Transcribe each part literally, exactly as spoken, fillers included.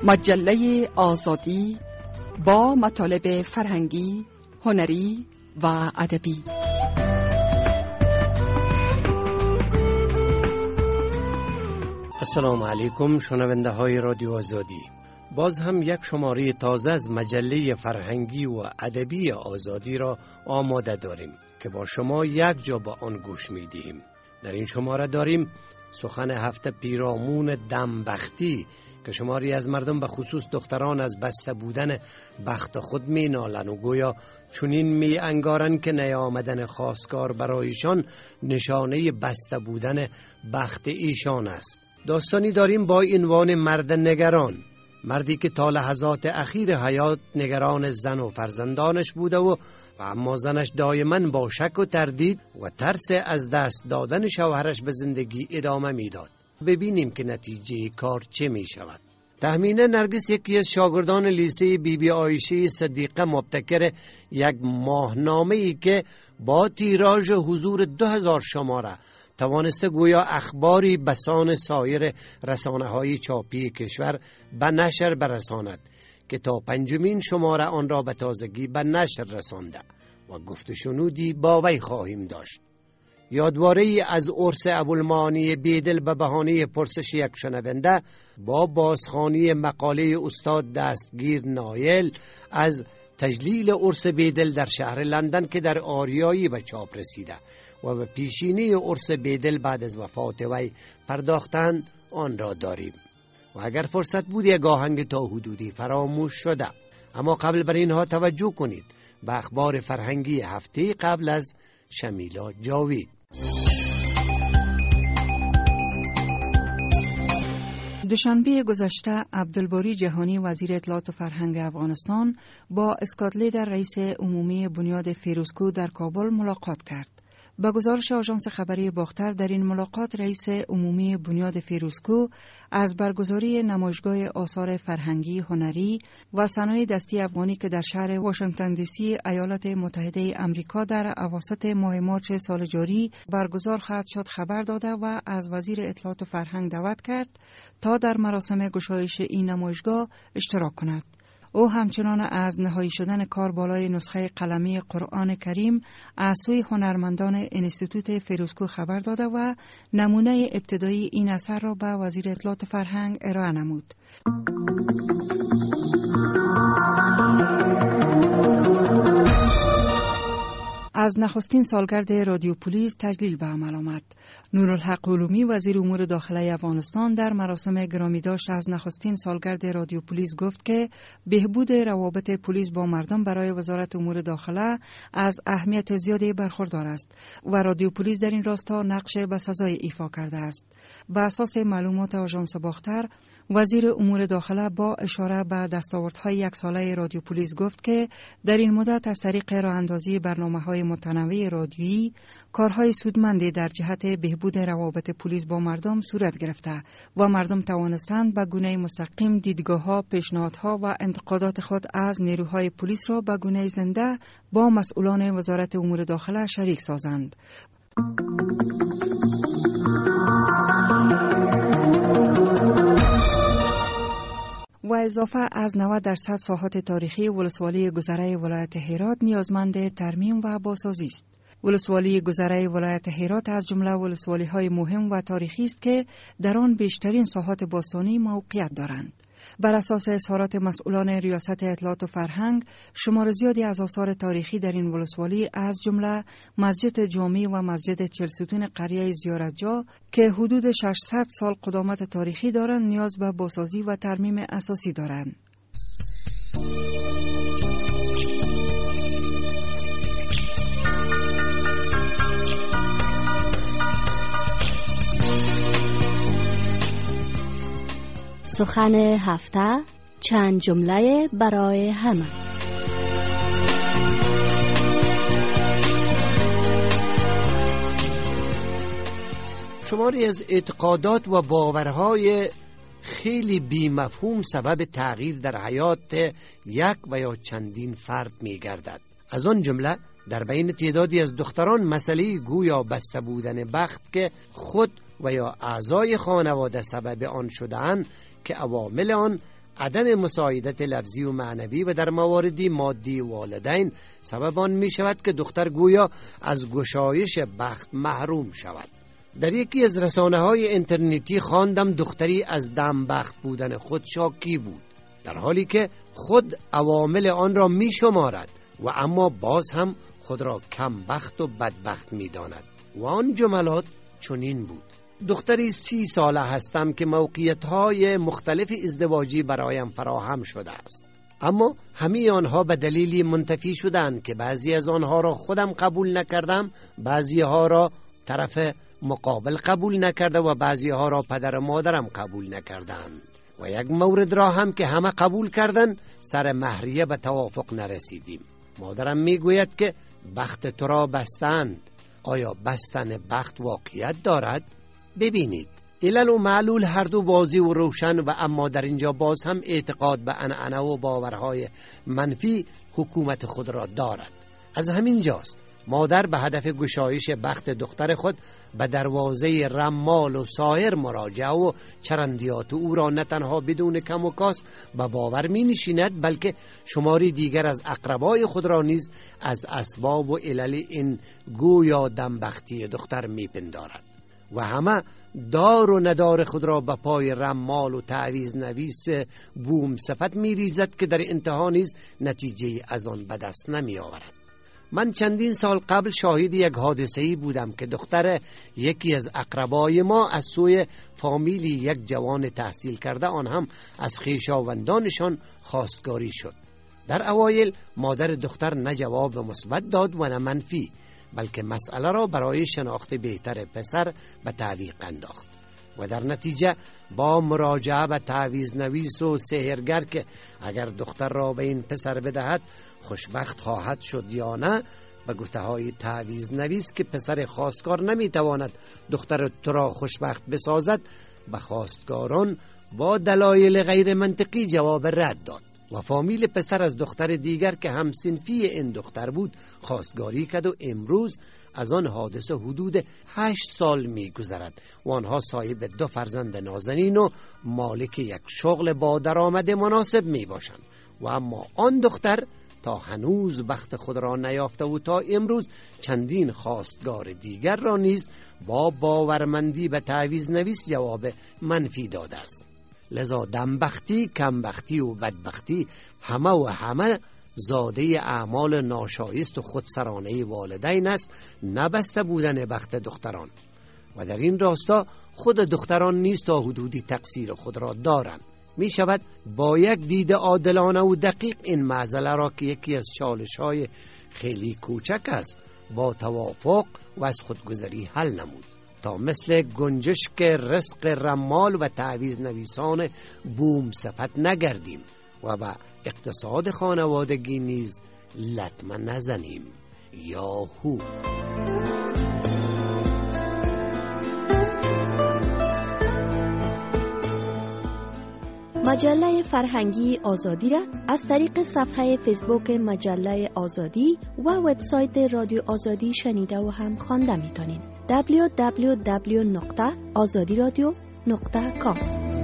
مجله آزادی با مطالب فرهنگی، هنری و ادبی. السلام علیکم شنونده های رادیو آزادی. باز هم یک شماره تازه از مجله فرهنگی و ادبی آزادی را آماده داریم که با شما یک جا با آن گوش می دهیم. در این شماره داریم سخن هفته پیرامون دمبختی که شماری از مردم به خصوص دختران از بسته بودن بخت خود می نالن و گویا چنین می انگارن که نیامدن خواستگار برایشان نشانه بسته بودن بخت ایشان است. داستانی داریم با عنوان مرد نگران، مردی که تا لحظات اخیر حیات نگران زن و فرزندانش بوده و اما زنش دائما با شک و تردید و ترس از دست دادن شوهرش به زندگی ادامه میداد. ببینیم که نتیجه کار چه می شود. تهمینه نرگس یکی از شاگردان لیسه بی بی عایشه صدیقه مبتکر یک ماهنامه ای که با تیراژ حضور دو هزار شماره توانسته گویا اخباری بسان سایر رسانه های چاپی کشور به نشر برساند که تا پنجمین شماره آن را به تازگی به نشر رسانده و گفت و شنودی با وی خواهیم داشت. یادواره‌ای از عرس ابوالمعانی بیدل به بهانه پرسش یک شنونده با بازخوانی مقاله استاد دستگیر نایل از تجلیل عرس بیدل در شهر لندن که در آریایی به چاپ رسیده و به پیشینی عرس بیدل بعد از وفات وی پرداختند آن را داریم و اگر فرصت بود یک آهنگ تا حدودی فراموش شده. اما قبل بر اینها توجه کنید به اخبار فرهنگی هفته قبل از شمیلا جاوید. دوشنبه گذشته عبدالباری جهانی وزیر اطلاعات و فرهنگ افغانستان با اسکات لیدر رئیس عمومی بنیاد فیروزکوه در کابل ملاقات کرد. با گزارش آژانس خبری باختر در این ملاقات رئیس عمومی بنیاد فیروزکوه از برگزاری نمایشگاه آثار فرهنگی، هنری و صنایع دستی افغانی که در شهر واشنگتن دی سی ایالات متحده آمریکا در اواسط ماه مارس سال جاری برگزار خواهد شد خبر داده و از وزیر اطلاعات و فرهنگ دعوت کرد تا در مراسم گشایش این نمایشگاه اشتراک کند. او همچنان از نهایی شدن کار بالای نسخه قلمی قرآن کریم از سوی هنرمندان انستیتوت فیروزکوه خبر داده و نمونه ابتدایی این اثر را به وزیر اطلاعات و فرهنگ ارائه نمود. از نخستین سالگرد رادیو پلیس تجلیل به عمل آمد. نورالحق علومی وزیر امور داخلی افغانستان در مراسم گرامی داشت از نخستین سالگرد رادیو پلیس گفت که بهبود روابط پلیس با مردم برای وزارت امور داخله از اهمیت زیادی برخوردار است و رادیو پلیس در این راستا نقش بسزای ایفا کرده است. بر اساس معلومات آژانس باختر، وزیر امور داخله با اشاره به دستاوردهای یک ساله رادیو پلیس گفت که در این مدت از طریق راه اندازی برنامه‌های متنوع رادیویی کارهای سودمندی در جهت بهبود روابط پلیس با مردم صورت گرفته و مردم توانستند به گونه مستقیم دیدگاه‌ها، پیشنهادها و انتقادات خود از نیروهای پلیس را به گونه زنده با مسئولان وزارت امور داخله شریک سازند. و اضافه از نود درصد ساحات تاریخی ولسوالی گذره ولایت هرات نیازمند ترمیم و بازسازی است. ولسوالی گذره ولایت هرات از جمله ولسوالی‌های مهم و تاریخی است که در آن بیشترین ساحات باستانی موقعیت دارند. بر اساس اظهارات مسئولان ریاست اطلاعات و فرهنگ، شمار زیادی از آثار تاریخی در این ولسوالی از جمله مسجد جامی و مسجد چهل ستون قریه زیارتجا که حدود ششصد سال قدامت تاریخی دارند نیاز به بازسازی و ترمیم اساسی دارند. سخن هفته، چند جمله برای همه. شماری از اعتقادات و باورهای خیلی بی مفهوم سبب تغییر در حیات یک و یا چندین فرد می گردد. از آن جمله در بین تعدادی از دختران مسئله گویا بسته بودن بخت که خود و یا اعضای خانواده سبب آن شده‌اند که عوامل آن عدم مساعدت لفظی و معنوی و در مواردی مادی والدین سبب آن می شود که دختر گویا از گشایش بخت محروم شود. در یکی از رسانه‌های اینترنتی خواندم دختری از دمبخت بودن خود شاکی بود، در حالی که خود عوامل آن را می شمارد و اما باز هم خود را کم بخت و بدبخت می داند و آن جملات چنین بود: دختری سی ساله هستم که موقعیت‌های مختلف ازدواجی برایم فراهم شده است، اما همه آنها به دلیلی منتفی شدند که بعضی از آنها را خودم قبول نکردم، بعضی ها را طرف مقابل قبول نکرده و بعضی ها را پدر و مادرم قبول نکردند و یک مورد را هم که همه قبول کردند سر مهریه به توافق نرسیدیم. مادرم میگوید که بخت تو را بستند. آیا بستن بخت واقعیت دارد؟ ببینید، علل و معلول هر دو واضح و روشن و اما در اینجا باز هم اعتقاد به عنعنه و باورهای منفی حکومت خود را دارد. از همین جاست مادر به هدف گشایش بخت دختر خود به دروازه رمال و سایر مراجعه و چرندیات او را نه تنها بدون کم و کاست به باور می نشیند، بلکه شماری دیگر از اقربای خود را نیز از اسباب و علل این گویا دمبختی دختر می پندارد و همه دار و ندار خود را به پای رمال و تعویض نویس بوم صفت می ریزد که در انتها نیز نتیجه از آن به دست نمی آورد. من چندین سال قبل شاهد یک حادثه‌ای بودم که دختر یکی از اقربای ما از سوی فامیلی یک جوان تحصیل کرده، آن هم از خویشاوندانشان خواستگاری شد. در اوایل مادر دختر نه جواب مثبت داد و نه منفی، بلکه مسئله را برای شناخت بهتر پسر به تعویق انداخت و در نتیجه با مراجعه به تعویض نویس و سحرگر که اگر دختر را به این پسر بدهد خوشبخت خواهد شد یا نه، به گفته های تعویض نویس که پسر خواستگار نمیتواند دختر تو را خوشبخت بسازد، به خواستگاران با دلایل غیر منطقی جواب رد داد و فامیل پسر از دختر دیگر که هم صنفی این دختر بود خواستگاری کرد و امروز از آن حادثه حدود هشت سال می گذرد و آنها صاحب دو فرزند نازنین و مالک یک شغل با درآمد مناسب می باشند و اما آن دختر تا هنوز بخت خود را نیافته و تا امروز چندین خواستگار دیگر را نیز با باورمندی به تعویض نویس جواب منفی داده است. لذا دمبختی، کمبختی و بدبختی همه و همه زاده اعمال ناشایست و خودسرانه والدین است، نبسته بودن بخت دختران. و در این راستا خود دختران نیز تا حدودی تقصیر خود را دارند. می شود با یک دید عادلانه و دقیق این معضله را که یکی از چالش‌های خیلی کوچک است با توافق و از خودگذری حل نمود تا مثل گنجشک رزق رمال و تعویض نویسان بوم صفت نگردیم و به اقتصاد خانوادگی نیز لطمه نزنیم. یاهو. مجله فرهنگی آزادی را از طریق صفحه فیسبوک مجله آزادی و وبسایت رادیو آزادی شنیده و هم خوانده میتونید. دبلیو دبلیو دبلیو نقطه آزادی رادیو نقطه کام.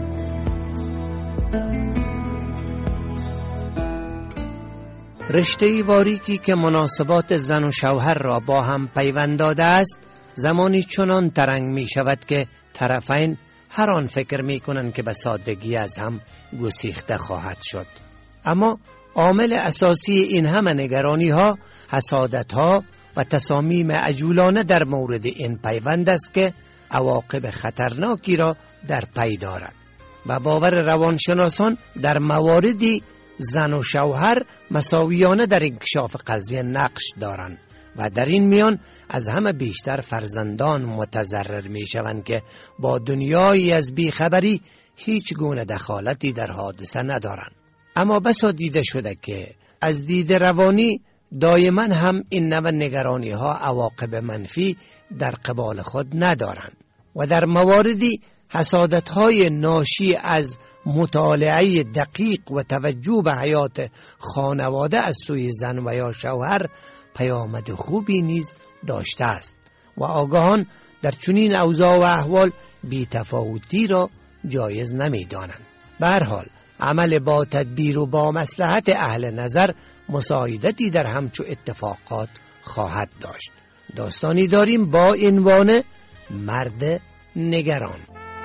رشته باریکی که مناسبات زن و شوهر را با هم پیوند داده است زمانی چنان ترنگ می شود که طرفین هر آن فکر می کنند که به سادگی از هم گسیخته خواهد شد. اما عامل اساسی این همه نگرانی ها، حسادت ها و تصامیم عجولانه در مورد این پیوند است که عواقب خطرناکی را در پی دارد. و باور روانشناسان در مواردی زن و شوهر مساویانه در انکشاف قضیه نقش دارند و در این میان از همه بیشتر فرزندان متضرر می شوند که با دنیایی از بیخبری هیچ گونه دخالتی در حادثه ندارند. اما بسا دیده شده که از دید روانی دائما هم این نوع نگرانی ها عواقب منفی در قبال خود ندارند و در مواردی حسادت های ناشی از مطالعه دقیق و توجه به حیات خانواده از سوی زن و یا شوهر پیامد خوبی نیز داشته است و آگاهان در چنین اوضاع و احوال بی تفاوتی را جایز نمی دانند. به هر حال عمل با تدبیر و با مصلحت اهل نظر مساعدتی در همچو اتفاقات خواهد داشت. داستانی داریم با عنوان مرد نگران.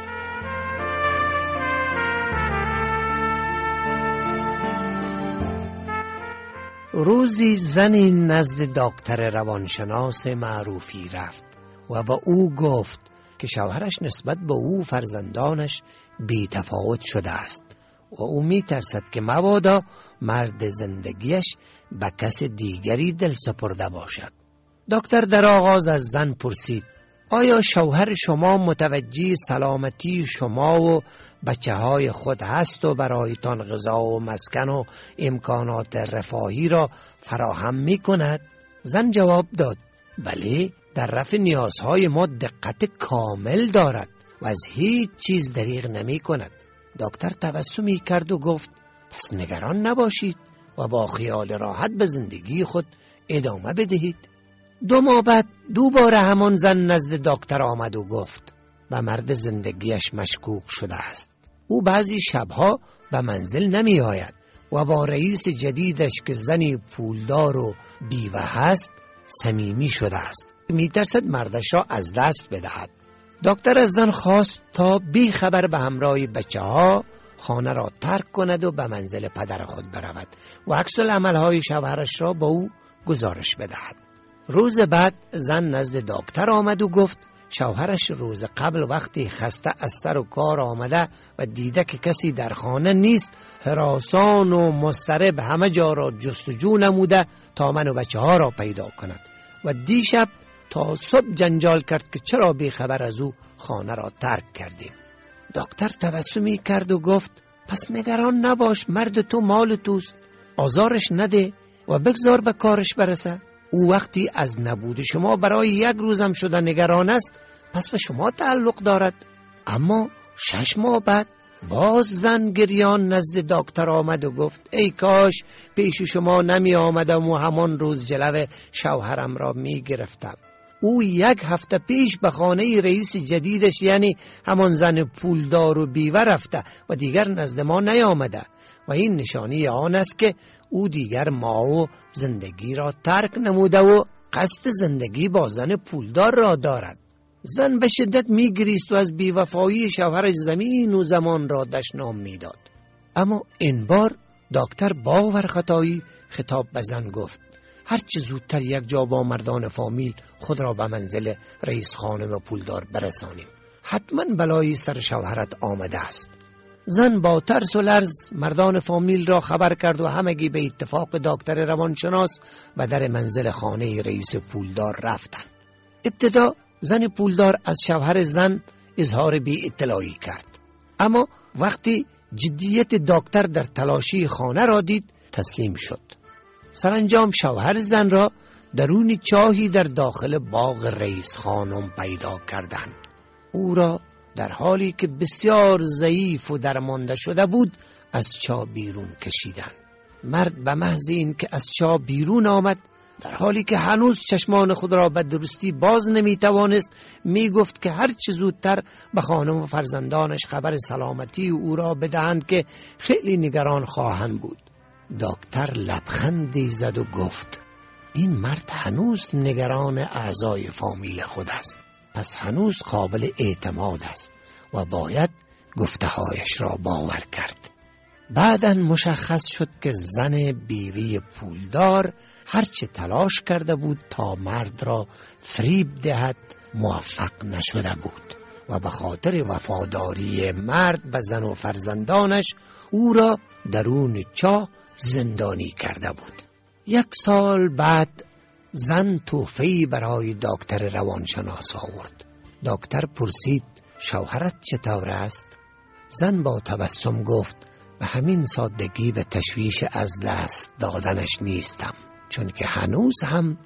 روزی زنی نزد دکتر روانشناس معروفی رفت و با او گفت که شوهرش نسبت به او فرزندانش بی تفاوت شده است و او می ترسد که مبادا مرد زندگیش به کس دیگری دل سپرده باشد. دکتر در آغاز از زن پرسید: آیا شوهر شما متوجه سلامتی شما و بچه های خود هست و برایتان غذا و مسکن و امکانات رفاهی را فراهم می کند؟ زن جواب داد: بله، در رفع نیازهای ما دقت کامل دارد و از هیچ چیز دریغ نمی کند. دکتر تبسمی کرد و گفت: پس نگران نباشید و با خیال راحت به زندگی خود ادامه بدهید. دو ماه بعد دوباره همان زن نزد دکتر آمد و گفت: به مرد زندگیش مشکوک شده است. او بعضی شبها به منزل نمی آید و با رئیس جدیدش که زنی پولدار و بیوه هست صمیمی شده است. می ترسد مردش را از دست بدهد. دکتر از زن خواست تا بی خبر به همراه بچه ها خانه را ترک کند و به منزل پدر خود برود و عکس العمل‌های شوهرش را با او گزارش بدهد. روز بعد زن نزد دکتر آمد و گفت شوهرش روز قبل وقتی خسته از سر و کار آمده و دیده که کسی در خانه نیست، هراسان و مضطرب همه جا را جستجو نموده تا من و بچه ها را پیدا کند و دیشب تا صبح جنجال کرد که چرا بی خبر از او خانه را ترک کردیم. دکتر تبسمی کرد و گفت: پس نگران نباش، مرد تو مال توست، آزارش نده و بگذار به کارش برسه. او وقتی از نبود شما برای یک روزم شده نگران است، پس به شما تعلق دارد. اما شش ماه بعد باز زن گریان نزد دکتر آمد و گفت: ای کاش پیش شما نمی آمدم و همان روز جلو شوهرم را می گرفتم. او یک هفته پیش به خانه رئیس جدیدش یعنی همان زن پولدار و بیوه رفته و دیگر نزد ما نیامده و این نشانی آن است که او دیگر ما و زندگی را ترک نموده و قصد زندگی با زن پولدار را دارد. زن به شدت می گریست و از بیوفایی شوهرش زمین و زمان را دشنام می داد. اما این بار دکتر باور خطایی خطاب به زن گفت: هر چه زودتر یک جا با مردان فامیل خود را به منزل رئیس خانم پولدار برسانیم. حتما بلایی سر شوهرت آمده است. زن با ترس و لرز مردان فامیل را خبر کرد و همگی به اتفاق دکتر روانشناس به در منزل خانه رئیس پولدار رفتند. ابتدا زن پولدار از شوهر زن اظهار بی اطلاعی کرد، اما وقتی جدیت دکتر در تلاشی خانه را دید تسلیم شد. سرانجام شوهر زن را درون چاهی در داخل باغ رئیس خانم پیدا کردند. او را در حالی که بسیار ضعیف و درمانده شده بود از چاه بیرون کشیدند. مرد به محض این که از چاه بیرون آمد، در حالی که هنوز چشمان خود را به درستی باز نمی توانست، می گفت که هر چه زودتر به خانم و فرزندانش خبر سلامتی او را بدهند که خیلی نگران خواهند بود. دکتر لبخندی زد و گفت: این مرد هنوز نگران اعضای فامیل خود است، پس هنوز قابل اعتماد است و باید گفته‌هایش را باور کرد. بعداً مشخص شد که زن بیوی پولدار هرچه تلاش کرده بود تا مرد را فریب دهد موفق نشده بود و به خاطر وفاداری مرد به زن و فرزندانش او را درون چاه زندانی کرده بود. یک سال بعد زن تحفه‌ای برای دکتر روانشناس آورد. دکتر پرسید: شوهرت چطور است؟ زن با تبسم گفت: به همین سادگی به تشویش از دست دادنش نیستم، چون که هنوز هم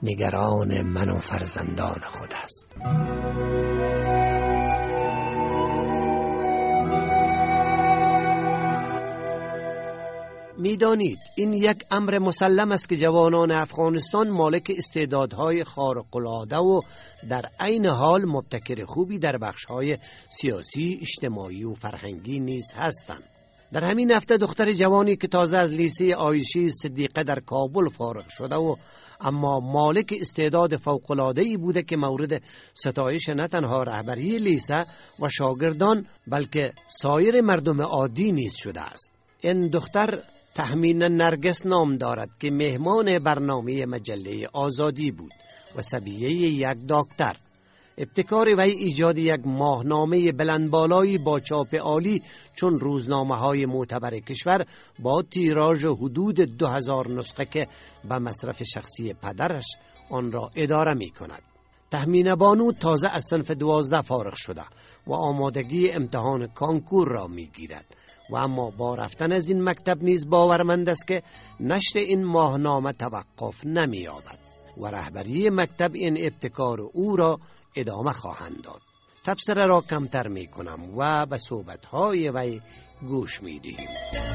نگران من و فرزندان خود است. میدانید این یک امر مسلم است که جوانان افغانستان مالک استعدادهای خارق‌العاده و در عین حال مبتکر خوبی در بخش‌های سیاسی، اجتماعی و فرهنگی نیز هستند. در همین هفته دختر جوانی که تازه از لیسه عایشه صدیقه در کابل فارغ شده و اما مالک استعداد فوق‌العاده‌ای بوده که مورد ستایش نه تنها رهبری لیسه و شاگردان بلکه سایر مردم عادی نیز شده است. این دختر تهمین نرگس نام دارد که مهمان برنامه مجله آزادی بود و صبیه یک دکتر. ابتکار وی ایجاد یک ماهنامه بلندبالایی با چاپ عالی چون روزنامه های معتبر کشور با تیراژ حدود دو هزار نسخه که به مصرف شخصی پدرش آن را اداره می کند. تهمینه بانو تازه از صنف دوازده فارغ شده و آمادگی امتحان کانکور را می گیرد و اما با رفتن از این مکتب نیز باورمند است که نشر این ماهنامه توقف نمی یابد و رهبری مکتب این ابتکار او را ادامه خواهند داد. تبصره را کمتر می کنم و به صحبت‌های وی گوش می دهیم.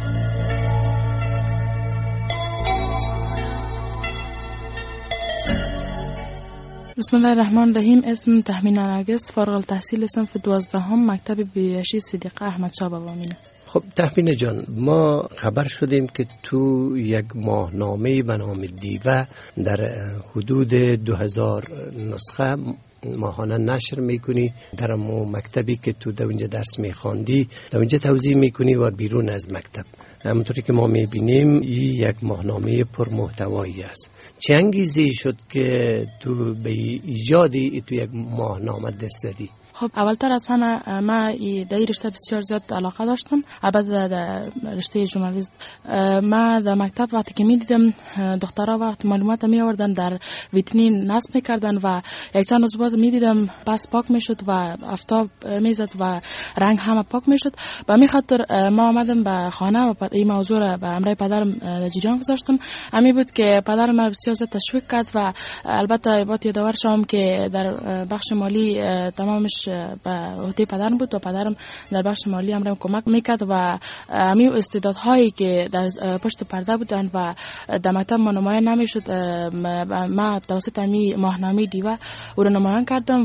بسم الله الرحمن الرحیم. اسم تهمینه نرگس، فارغ التحصیل صنف دوازدهم مکتب بیاشی صدیقه احمد شاه بابامینه. خب تهمینه جان، ما خبر شدیم که تو یک ماهنامه به نام دیوه در حدود دو هزار نسخه ماهانه نشر میکنی در مو مکتبی که تو در اونجا درس میخواندی در اونجا توضیح میکنی و بیرون از مکتب. همونطوری که ما میبینیم این یک ماهنامه پرمحتوایی است. چه انگیزه‌ای شد که تو به ایجادی تو یک ماهنامه دست زدی؟ خب اولتر از همه ما در این رشته بسیار زیاد علاقه داشتم. البته در رشته ژورنالیست ما در مکتب وقتی که می دیدم دخترها وقت معلومات می آوردن در ویترین نصب می کردن و یک چند روز بعد می دیدم پس پاک می شد و آفتاب می زد و رنگ همه پاک می شد. به می خاطر ما آمدم به خانه و این موضوع را به امر پدرم در جریان گذاشتم. همین بود که پدرم ما بسیار زیاد تشویق کرد و البته باید یادآور شوم که در بخش مالی تمامش به عهده پدرم بود و پدرم در بخش مالی امرم کمک میکرد و همین استعدادهایی که در پشت پرده بودن و در مکتب ما نمایان نمیشد ما توسط همین ماهنامه دیوه او را نمایان کردم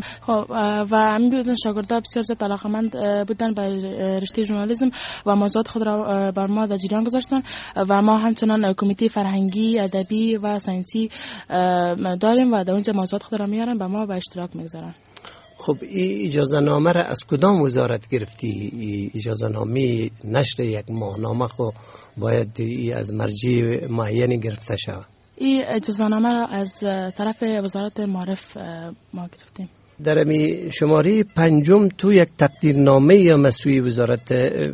و همین بودن شاگردان بسیار زیاد علاقه‌مند بودن به رشته ژورنالیسم و موضوعات خود را بر ما در جریان گذاشتن و ما همچنان کمیته فرهنگی، ادبی و ساینسی داریم و در اونجا موضوعات خود را میارن به ما به اشتراک میگذارن. خب این اجازه نامه را از کدام وزارت گرفتی؟ اجازه نامه نشر یک ماهنامه خو باید از مرجع معینی گرفته شود. این اجازه نامه را از طرف وزارت معارف ما گرفتیم. در می شماره پنجم تو یک تقدیرنامه یا مسئولی وزارت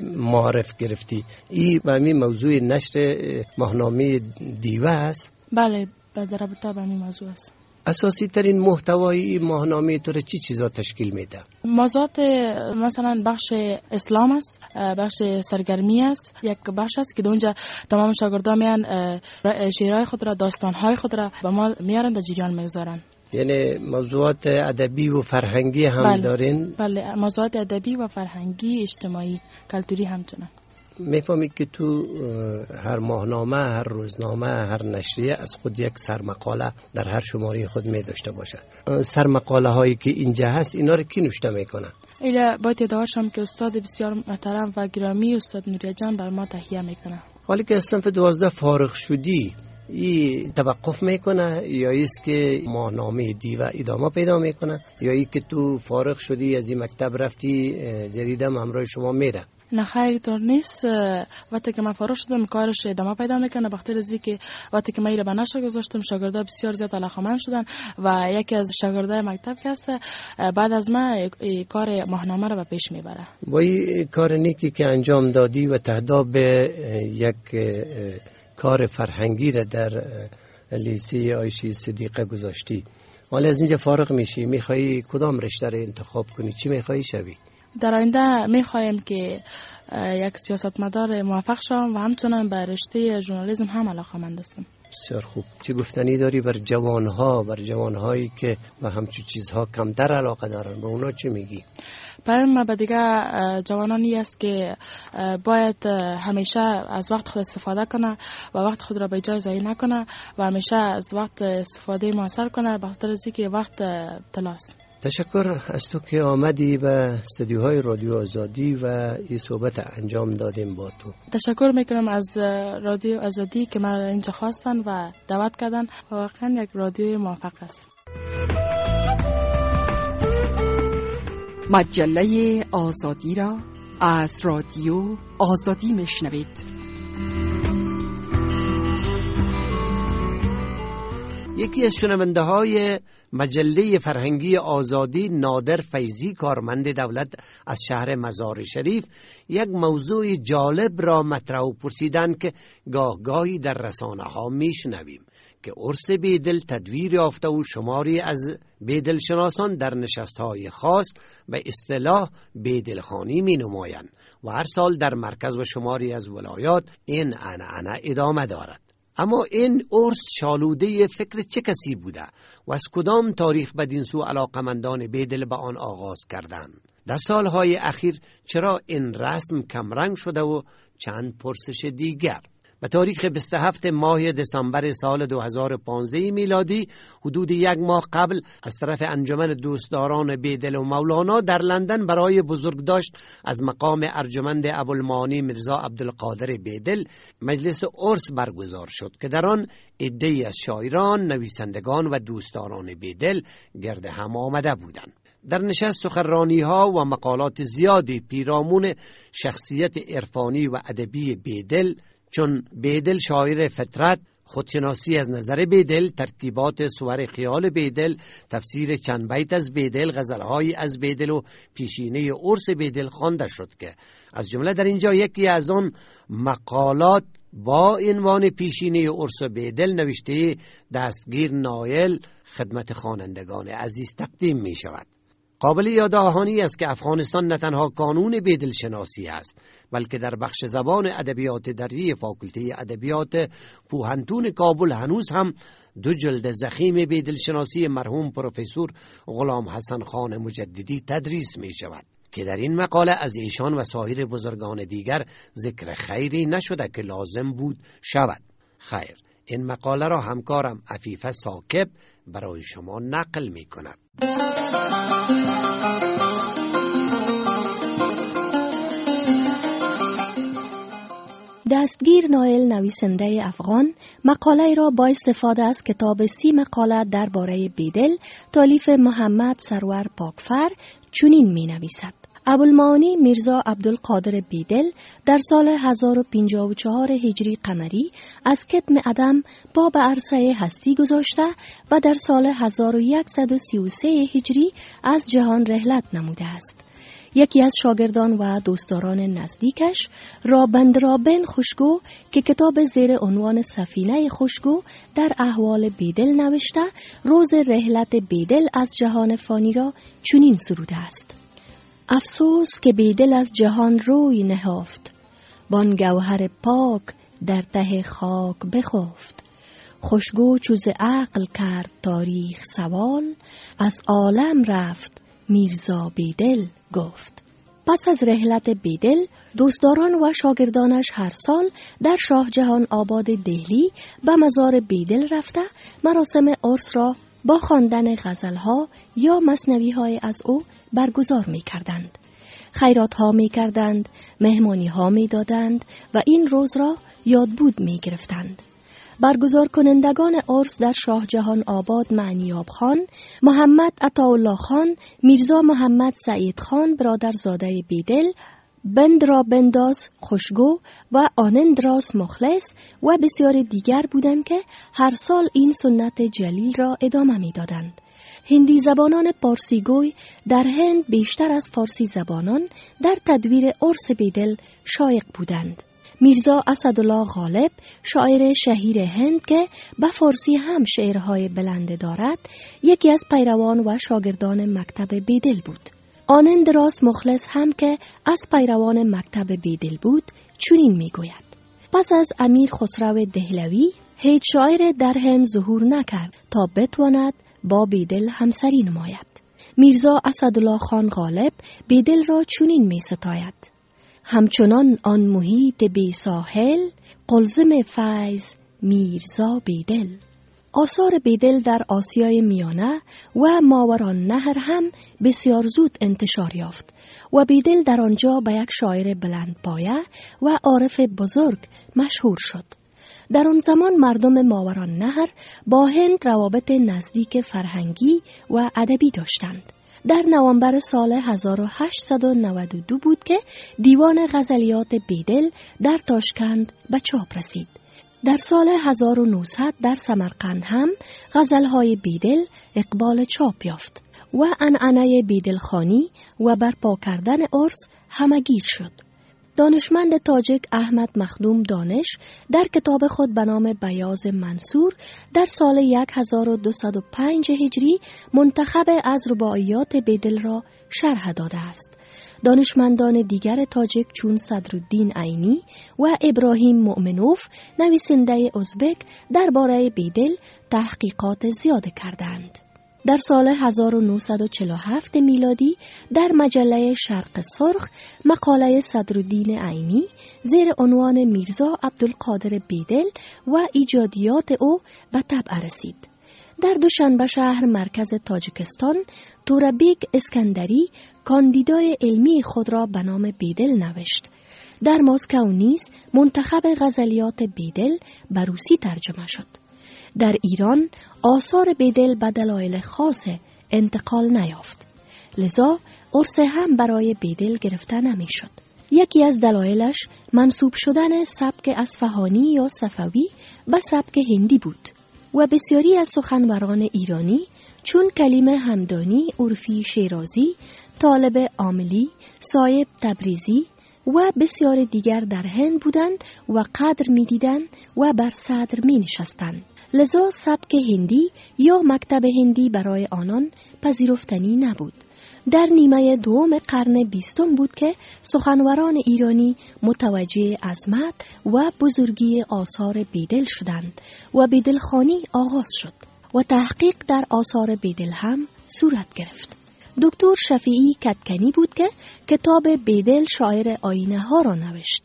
معارف گرفتی. این به می موضوع نشر ماهنامه دیوه است؟ بله، در رابطه با این موضوع است. اساسی ترین محتوای ماهنامه تو را چی چیزا تشکیل میده؟ موضوعات مثلا بخش اسلام است، بخش سرگرمی است، یک بخش است که اونجا تمام شاگردان میان شعرهای خود را، داستانهای خود را به ما میارن در جریان میگذارن. یعنی موضوعات ادبی و فرهنگی هم بله. دارین؟ بله، موضوعات ادبی و فرهنگی، اجتماعی، کلتوری همچنان. میفهمید که تو هر ماهنامه، هر روزنامه، هر نشریه از خود یک سرمقاله در هر شماره خود می داشته باشه. سرمقاله هایی که اینجا هست اینا رو کی نوشته میکنه؟ اینا باید یادآور شم که استاد بسیار محترم و گرامی استاد نوریه جان بر ما تهیه میکنه. حالی که از صنف دوازده فارغ شدی ای توقف میکنه یا ایست که ماهنامه دیوه ادامه پیدا میکنه یا ای که تو فارغ شدی از این مکتب رفتی جریده همراه شما میره؟ نه خیر اینطور نیست. وقتی که من فارغ شدم کارش ادامه پیدا میکنه، بخاطر از اینکه وقتی که من اینو به نشر گذاشتم شاگردا بسیار زیاد علاقه‌مند شدن و یکی از شاگردای مکتب که هست بعد از من کار ماهنامه رو به پیش میبره. با این کار نیکی که انجام دادی و تهدا به یک کار فرهنگی را در لیسه عایشه صدیقه گذاشتی، حالا از اینجا فارغ میشی، میخوایی کدام رشته رو انتخاب کنی؟ چی میخوایی شوی؟ در آینده میخوایم که یک سیاستمدار موفق شوم و همچنان به رشته ژورنالیسم هم علاقه‌مند هستم. بسیار خوب. چه گفتنی داری بر جوانها، بر جوانهایی که به همچون چیزها کمتر علاقه دارن؟ به اونا چی میگی؟ پیام به دیگه جوانانی است که باید همیشه از وقت خود استفاده کنه و وقت خود را به جای ضایع نکنه و همیشه از وقت استفاده موثر کنه، به خاطر اینکه وقت طلاست. تشکر از تو که آمدی به استودیوهای رادیو آزادی و این صحبت انجام دادیم با تو. تشکر میکنم از رادیو آزادی که من اینجا خواستن و دعوت کردن. واقعا یک رادیوی موفق است. مجله آزادی را از رادیو آزادی میشنوید. یکی از شنونده های مجله فرهنگی آزادی، نادر فیضی، کارمند دولت از شهر مزار شریف، یک موضوع جالب را مطرح و پرسیدن که گاه گاهی در رسانه ها میشنویم که عرس بیدل تدویر یافته و شماری از بیدل شناسان در نشست های خاص به اصطلاح بیدل خانی می نمایند و هر سال در مرکز و شماری از ولایات این عنعنه ادامه دارد. اما این عرس شالوده فکر چه کسی بوده و از کدام تاریخ بدین سو علاقمندان بیدل به آن آغاز کردند؟ در سالهای اخیر چرا این رسم کمرنگ شده و چند پرسش دیگر؟ به تاریخ بیست و هفتم ماه دسامبر سال دو هزار و پانزده میلادی، حدود یک ماه قبل، از طرف انجمن دوستداران بیدل و مولانا در لندن برای بزرگداشت از مقام ارجمند ابوالمعانی میرزا عبدالقادر بیدل مجلس عرس برگزار شد که در آن عده‌ای از شاعران، نویسندگان و دوستداران بیدل گرد هم آمده بودند. در نشست سخنرانی ها و مقالات زیادی پیرامون شخصیت عرفانی و ادبی بیدل، چون بیدل شاعر فطرت، خودشناسی از نظر بیدل، ترتیبات صور خیال بیدل، تفسیر چند بیت از بیدل، غزلهای از بیدل و پیشینه عرس بیدل خوانده شد که از جمله در اینجا یکی از آن مقالات با عنوان پیشینه عرس بیدل نوشته دستگیر نایل خدمت خوانندگان عزیز تقدیم می شود. قابل یاد آهانی است که افغانستان نه تنها کانون بیدل شناسی است، بلکه در بخش زبان ادبیات دری فاکولته ادبیات پوهنتون کابل هنوز هم دو جلد ضخیم بیدل شناسی مرحوم پروفسور غلام حسن خان مجددی تدریس می شود که در این مقاله از ایشان و سایر بزرگان دیگر ذکر خیری نشده که لازم بود شود. خیر، این مقاله را همکارم عفیفه ثاقب برای شما نقل می کند. دستگیر نایل نویسنده افغان مقاله را با استفاده از کتاب سی مقاله درباره بیدل تالیف محمد سرور پاکفر چنین می نویسد: ابوالمعانی میرزا عبدالقادر بیدل در سال هزار و پنجاه و چهار هجری قمری از کتم عدم پا به عرصه هستی گذاشته و در سال هزار و صد و سی و سه هجری از جهان رحلت نموده است. یکی از شاگردان و دوستداران نزدیکش رابند رابن خوشگو که کتاب زیر عنوان سفینه خوشگو در احوال بیدل نوشته، روز رحلت بیدل از جهان فانی را چنین سروده است: افسوس که بیدل از جهان روی نهافت، بان گوهر پاک در ته خاک بخفت. خوشگو چوز عقل کرد تاریخ سوال، از عالم رفت میرزا بیدل گفت. پس از رحلت بیدل، دوستداران و شاگردانش هر سال در شاه جهان آباد دهلی به مزار بیدل رفته مراسم عرس را با خواندن غزلها یا مثنوی‌های از او برگزار می کردند. خیرات ها می کردند، مهمانی ها می دادند و این روز را یادبود می گرفتند. برگزار کنندگان عرس در شاه جهان آباد معنیاب خان، محمد عطاالله خان، میرزا محمد سعید خان برادرزاده بیدل، بند را بنداز خوشگو و آنندراس مخلص و بسیار دیگر بودند که هر سال این سنت جلیل را ادامه می دادند. هندی زبانان پارسیگوی در هند بیشتر از فارسی زبانان در تدویر عرس بیدل شایق بودند. میرزا اسدالله غالب، شاعر شهیر هند که به فارسی هم شعرهای بلند دارد، یکی از پیروان و شاگردان مکتب بیدل بود. آنندراس مخلص هم که از پیروان مکتب بیدل بود چنین میگوید: پس از امیر خسرو دهلوی هیچ شاعر در هند ظهور نکرد تا بتواند با بیدل همسری نماید. میرزا اسدالله خان غالب بیدل را چنین می ستاید: همچنان آن محیط بی ساحل، قلزم فیض میرزا بیدل. آثار بیدل در آسیای میانه و ماورالنهر هم بسیار زود انتشار یافت و بیدل در آنجا به یک شاعر بلندپایه و عارف بزرگ مشهور شد. در آن زمان مردم ماورالنهر با هند روابط نزدیک فرهنگی و ادبی داشتند. در نوامبر سال هزار و هشتصد و نود و دو بود که دیوان غزلیات بیدل در تاشکند به چاپ رسید. در سال هزار و نهصد در سمرقند هم غزلهای بیدل اقبال چاپ یافت و عنعنه بیدل خوانی و برپا کردن عرس همگیر شد. دانشمند تاجیک احمد مخدوم دانش در کتاب خود به نام بیاض منصور در سال هزار و دویست و پنج هجری منتخب از رباعیات بیدل را شرح داده است. دانشمندان دیگر تاجیک چون صدرالدین عینی و ابراهیم مؤمنوف نویسنده ازبک درباره بیدل تحقیقات زیاد کردند. در سال هزار و نهصد و چهل و هفت میلادی در مجله شرق سرخ مقاله صدرالدین عینی زیر عنوان میرزا عبدالقادر بیدل و ایجادیات او به طبع رسید. در دوشنبه شهر مرکز تاجیکستان تورابیگ اسکندری کاندیدای علمی خود را به نام بیدل نوشت. در مسکو نیز منتخب غزلیات بیدل به روسی ترجمه شد. در ایران آثار بیدل به دلایل خاص انتقال نیافت، لذا عرس هم برای بیدل گرفته نمی شد. یکی از دلایلش منسوب شدن سبک اصفهانی یا صفوی به سبک هندی بود و بسیاری از سخنوران ایرانی چون کلیم همدانی، عرفی شیرازی، طالب عاملی، صایب تبریزی و بسیار دیگر در هند بودند و قدر می دیدند و بر صدر می نشستند. لذا سبک هندی یا مکتب هندی برای آنان پذیرفتنی نبود. در نیمه دوم قرن بیستم بود که سخنوران ایرانی متوجه عظمت و بزرگی آثار بیدل شدند و بیدل خوانی آغاز شد و تحقیق در آثار بیدل هم صورت گرفت. دکتر شفیعی کدکنی بود که کتاب بیدل شاعر آینه ها را نوشت.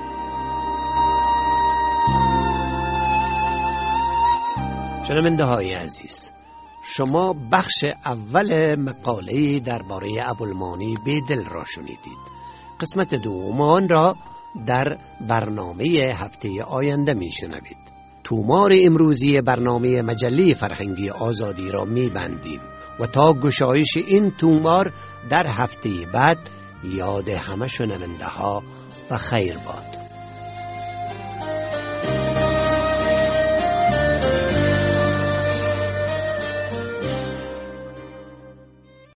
شنونده های عزیز، شما بخش اول مقاله درباره ابوالمانی بیدل را شنیدید. قسمت دوم آن را در برنامه هفته آینده می شنوید. تومار امروزی برنامه مجله فرهنگی آزادی را می بندیم و تا گشایش این تومار در هفته بعد یاد همه شنونده ها و خیر باد.